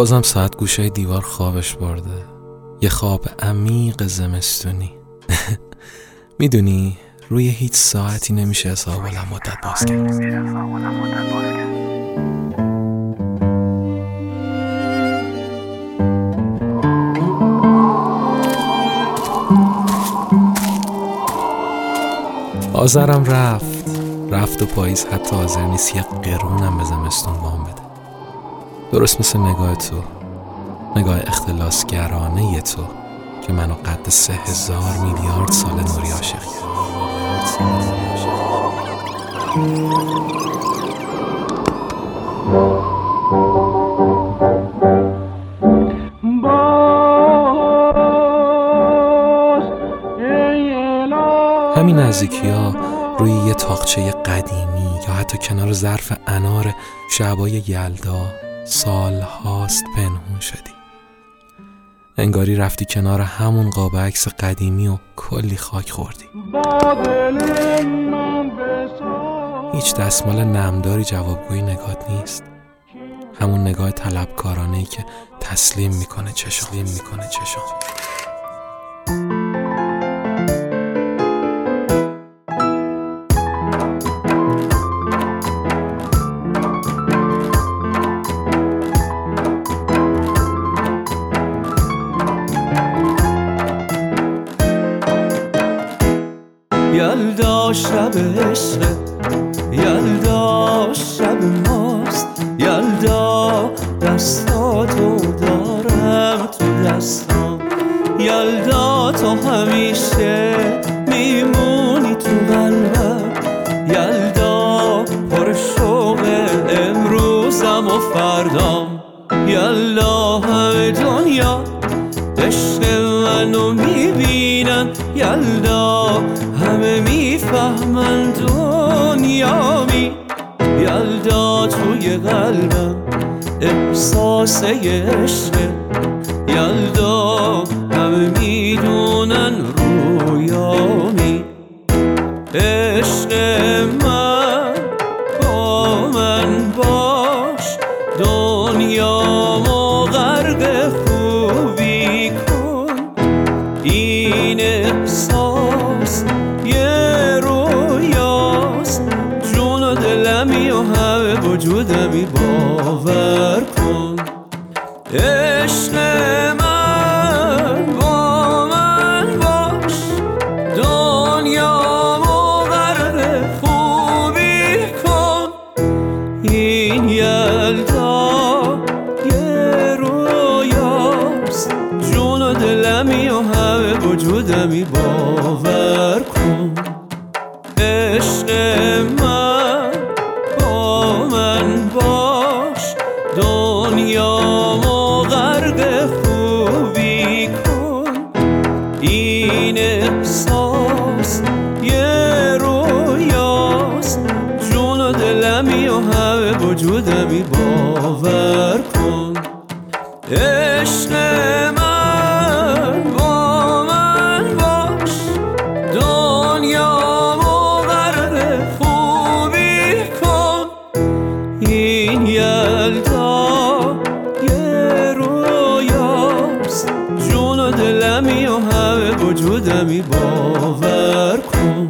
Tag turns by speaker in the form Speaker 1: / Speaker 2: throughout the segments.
Speaker 1: بازم ساعت گوشه دیوار خوابش برده، یه خواب عمیق زمستونی. میدونی روی هیچ ساعتی نمیشه حساب بلند مدت باز کرد. آذرم رفت و پاییز حتی حاضر نیست یه قرونم به زمستون وام بده. درست مثل نگاه تو، نگاه اختلاسگرانه تو که منو قد 3000 میلیارد سال نوری عاشق کرد. همین نزدیکی ها روی یه تاقچه قدیمی یا حتی کنار ظرف انار شعبای یلدا سال هاست پنهون شدی. انگاری رفتی کنار همون قاب عکس قدیمی و کلی خاک خوردی. هیچ دستمال نمداری جوابگوی نگات نیست. همون نگاه طلبکارانه‌ای که تسلیم میکنه چشم.
Speaker 2: یلدا شب عشق، یلدا شب ماست، یلدا دستاتو دارم تو دستام، یلدا تو همیشه میمونی تو قلبم، یلدا پر شوق امروزم و فردام، یلدا همه دنیا عشق منو میبینن، یلدا همه میفهمن دنیامی، یلدا توی قلبم احساس عشق، یلدا همه میدونن رویامی، عشق من با من باش، دنیامو غرق خوبی کن، این احساس یه رویاست، جون و دلمی و همه وجودمی باور کن، عشق من با من باش، دنیامو غرق خوبی کن، این یلدا یه رویاست، جون و دلمی و همه وجودمی باور کن، عشق من با من باش، دنیامو غرق خوبی کن، این احساس یه رویاست، جون و دلمی و همه وجودمی باور کن، عشق من با من باش، دنیامو غرق خوبی کن، این یلدا یه رویاست، جون و دلمی و همه وجودمی باور کن.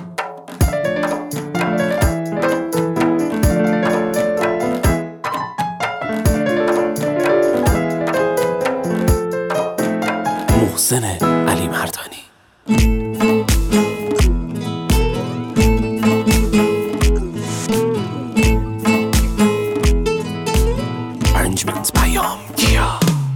Speaker 1: محسن علی مردانی. Arrangements پیام کیا.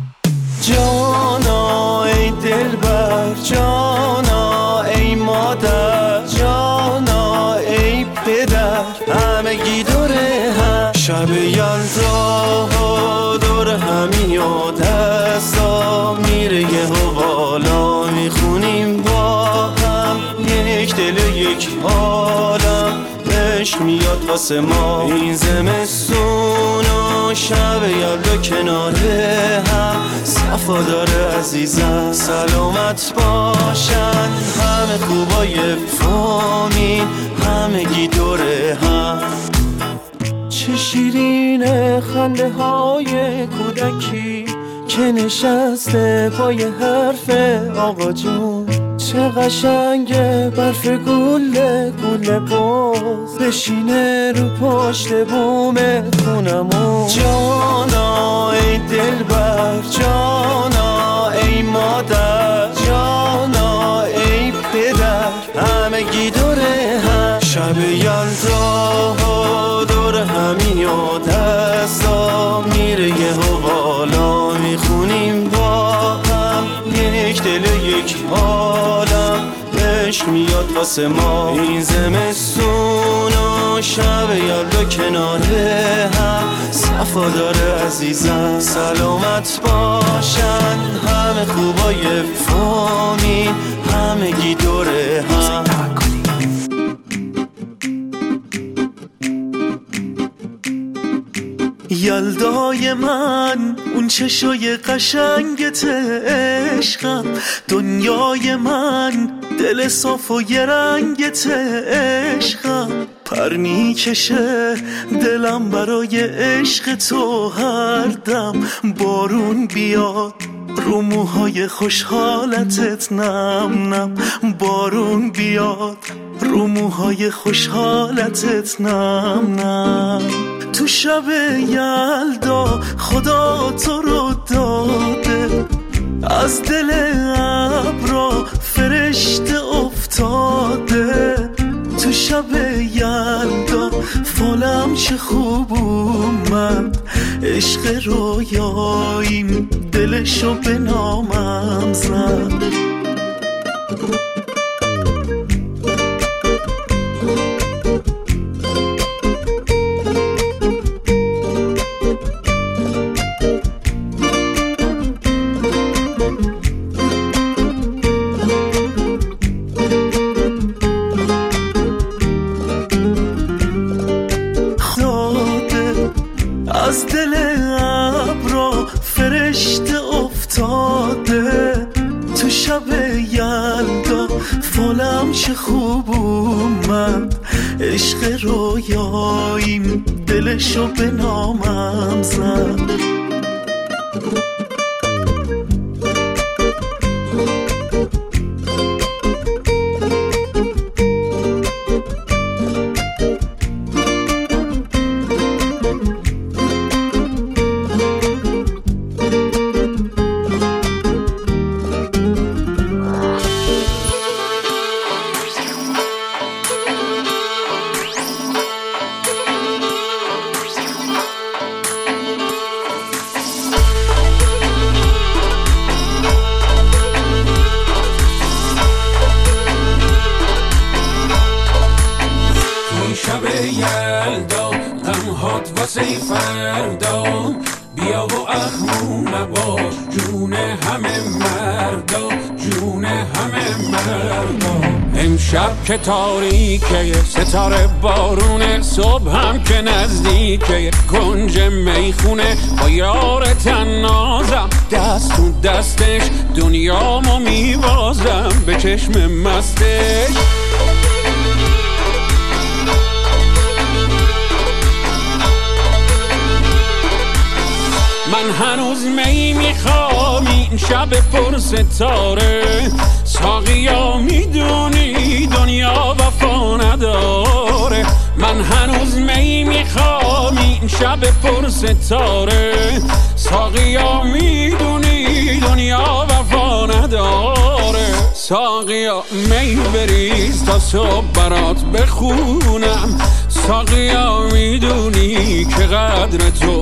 Speaker 2: جانا ای دلبر، جانا ای مادر، جانا ای پدر، همگی دوره هم، شب یلدا دور همی و دستا میره یه بالا، میخونیم با هم یک دل یک عالم، عشق میاد واسه ما این زمستون و شب یلدا کنار هم، صفا داره عزیزم سلامت باشن، همه خوبای فامیل همگی دوره هم، چه شیرین خنده های کودکی که نشسته پای حرف آقا جون. چه قشنگه برف گله گله باز بشینه رو پشت بوم خونمون. جانا ای دلبر، جانا ای مادر، جانا ای پدر، همگی دوره هم. شب یلدا دور همین و دستا میره یه حوالا میخونیم با هم. یک دل یک عالم عشق میاد واسه ما این زمستون و شب یلدا کنار هم. صفا داره عزیزم سلامت باشن همه خوبای فامیل، همگی دوره هم. یلدای من اون چشای قشنگت عشقم، دنیای من دل صاف و یه رنگت عشقم. پر میکشه دلم برای عشق تو هر دم، بارون بیاد رو موهای خوشحالتت نم نم، بارون بیاد رو موهای خوشحالتت نم نم. تو شب یلدا خدا تو رو داده، از دل ابرا فرشته افتاده. تو شب یلدا فالم چه خوب اومد، عشق رویاییم دلشو به نامم زد. از دل ابرا فرشته افتاده. تو شب یلدا فالم چه خوب اومد، عشق رویاییم دلشو به نامم زد.
Speaker 3: یلدا غمهات واسه فردا، بیا و اخمون نباش جون همه مردا، جون همه مردا. امشب که تاریکه ستاره بارونه، صبح هم که نزدیکه کنج میخونه. با یار تنازم دست تو دستش، دنیامو میوازم به چشم مستش. من هنوز می میخوام این شب پر ستاره، ساقیا میدونی دنیا وفا نداره. من هنوز می میخوام این شب پر ستاره، ساقیا میدونی دنیا وفا نداره. ساقیا می بریز تا صبح برات بخونم، ساقیا میدونی که قدر تو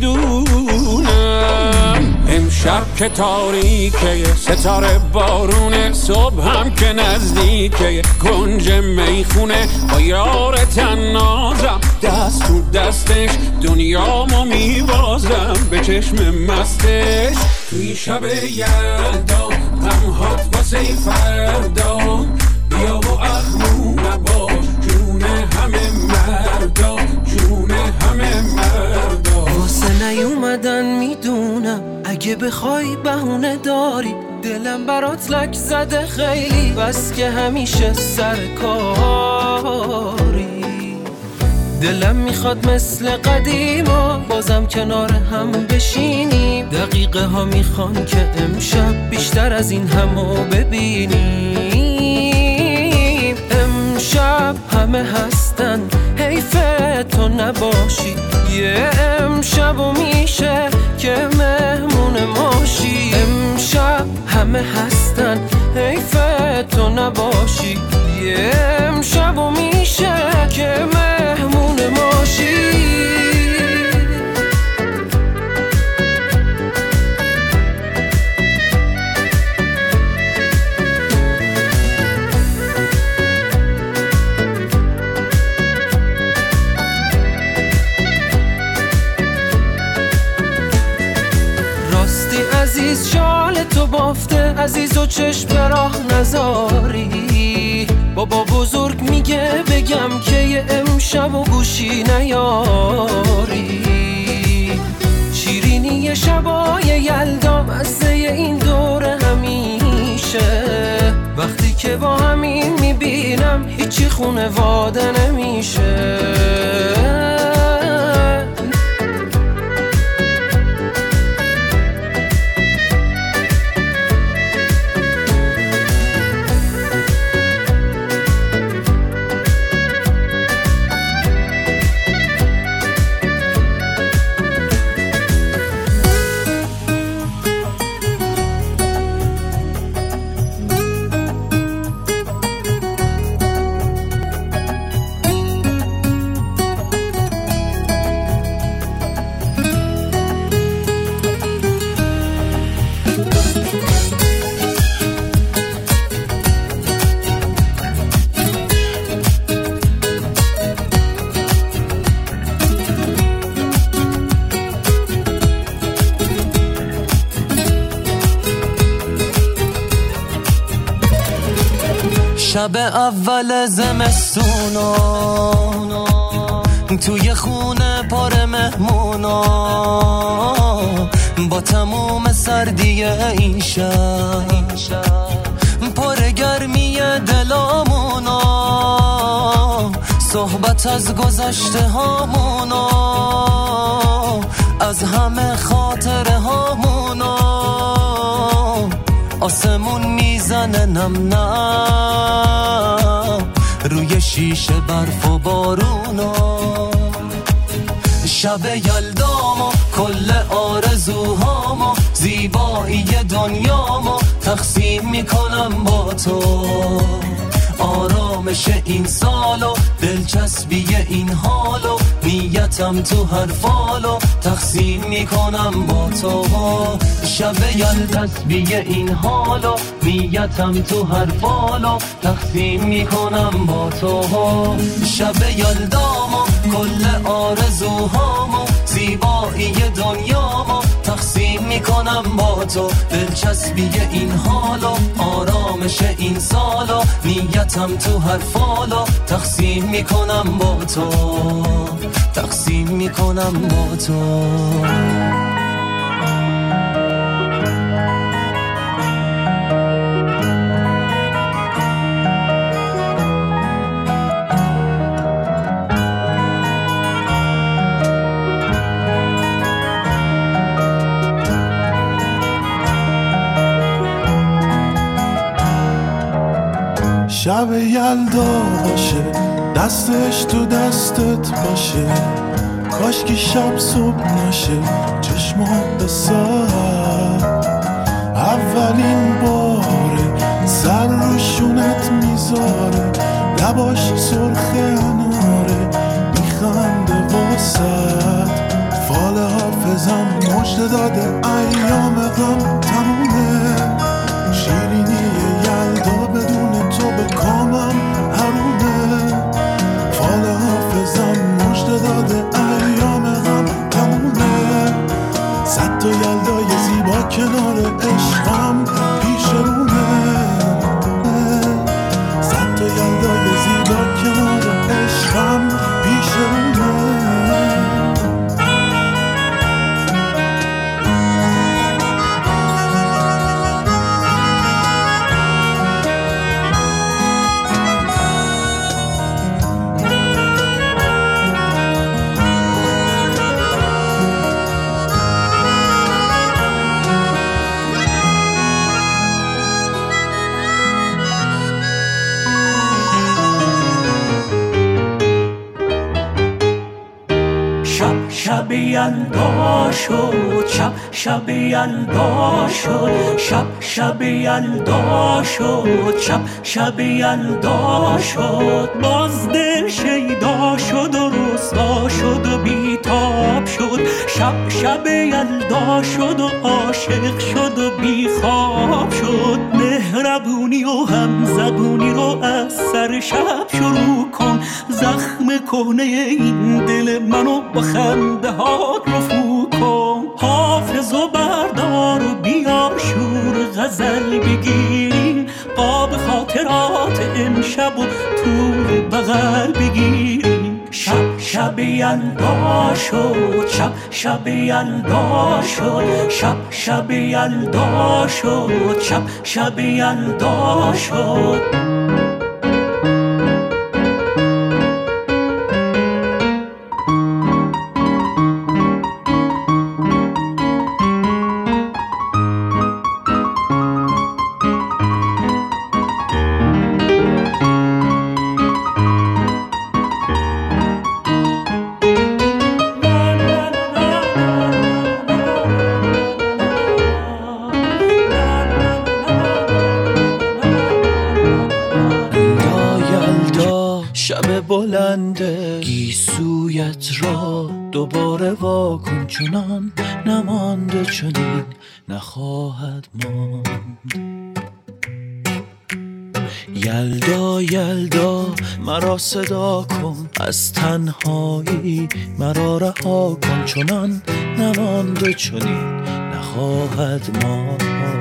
Speaker 3: میدونم. امشب که تاریکه ستاره بارونه، صبح هم که نزدیکه کنج میخونه. با یار تنازم دست تو دستش، دنیامو میوازم به چشم مستش. توی شب یلدا غمهات واسه فردا، بیا و اخمون نباش جون همه مردا، جون همه مردا.
Speaker 2: واسه نیومدن میدونم اگه بخوای بهونه داری، دلم برات لک زده خیلی، بس که همیشه سر کاری. دلم میخواد مثل قدیما بازم کنار هم بشینیم. دقیقه ها میخوان که امشب بیشتر از این همو ببینیم. امشب همه هستن حیف تو نباشی، یه امشبو میشه که مهمون ماشی. امشب همه هستن حیف تو نباشی، یه امشبو میشه که مهمون ماشی. عزیز شال تو بافته، عزیز و چشم به راه نذاری. بابا بزرگ میگه بگم که یه امشب و گوشی نیاری. شیرینی شبای یلدا مزه این دوره همیشه. وقتی که با همین میبینم هیچی خونواده نمیشه.
Speaker 4: شب اول زمستونا توی خونه پاره مهمونا، با تموم سردی این شب پاره گرمی دلامونا. صحبت از گذشته هامونا، از همه خاطره هامونا. آسمون میزنه نم نم روی شیشه برف و بارونا. شب یلدامو کل آرزوهامو، زیبایی دنیامو تقسیم میکنم با تو. آرامش این سالو، دلچسبی این حالو، نیتم تو هر فالو تقسیم میکنم با تو. شب دلچسبی این حالو، نیتم تو هر فالو تقسیم میکنم با تو. شب یلدامو کل آرزوهامو، زیبایی دنیامو تقسیم میکنم با تو. دلچسبی این حالو، آرامش این سالو، نیتم تو هر فالو تقسیم میکنم با تو. تقسیم میکنم با تو.
Speaker 5: شب یلدا باشه، دستش تو دستت باشه. کاش که شب صبح نشه، چشمات به ساعت. اولین باره سر رو شونت میذاره، لباش سرخ اناره میخنده واسد. فال حافظم مژده داده ایام غم تمومه. شیرینی یلدا بدون تو به کامم حرومه. فال حافظم مژده داده ایام غم تمومه. صد تا یلدای زیبا کنار عشقم پیش رومه. صد تا یلدای زیبا کنار عشقم پیش رومه.
Speaker 6: یلدا شد، شب یلدا شد، شب یلدا شد، شب یلدا شد. باز دل شیدا شد و رسوا شد و بیتاب شد، شب یلدا شد و عاشق شد و بیخواب شد. مهربونی و همزبونی رو از سر شب شروع کن، زخم کهنه این دل منو با خنده ها رفو کن. حافظ و بردار و بیا شور غزل بگیریم، قاب خاطرات امشب و طول بغل بگیریم. شب یلدا شد، شب یلدا شد، شب یلدا شد، شب یلدا شد.
Speaker 4: شب بلنده گیسویت را دوباره واکن، چنان نمانده چنین نخواهد ماند. یلدا یلدا مرا صدا کن، از تنهایی مرا رها کن، چنان نمانده چنین نخواهد ماند.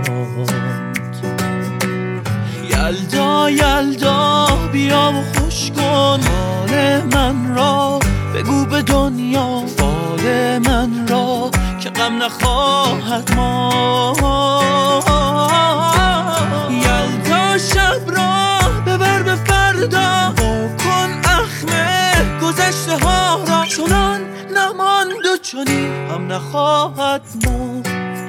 Speaker 4: یلدا یلدا بیا و خوش کن حال من را، بگو به دنیا فال من را که غم نخواهد ماند. یلدا شب را ببر به فردا، کن اخم گذشته ها را، چنان نماند و چنین هم نخواهد ماند.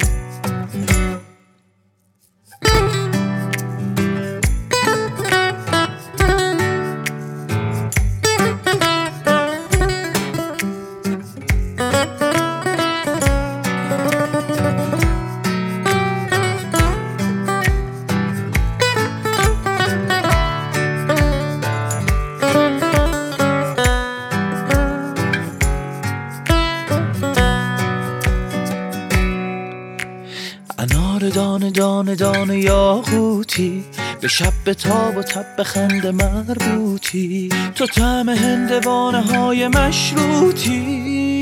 Speaker 4: انار دانه دانه دانه یاقوتی، به شب به تاب و تب به خنده مربوطی، تو طعم هندوانه های مشروطی.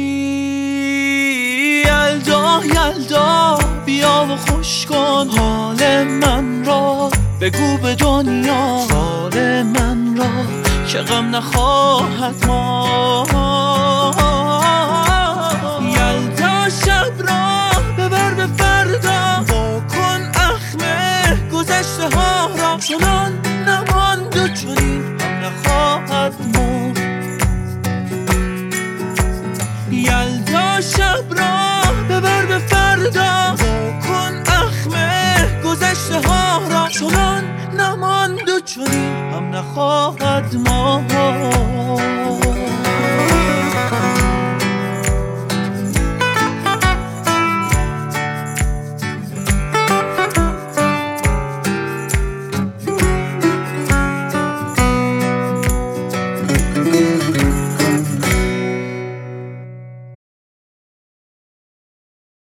Speaker 4: یلدا یلدا بیا و خوش کن حال من را، بگو به دنیا حال من را که غم نخواهد ماند. یلدا شب را ببر به فردا، کن اخم گذشته ها را، چنان نماند و چنین هم نخواهد ماند. یلدا شب را ببر به فردا، کن اخم گذشته ها را، چنان نماند و چنین هم نخواهد ماند.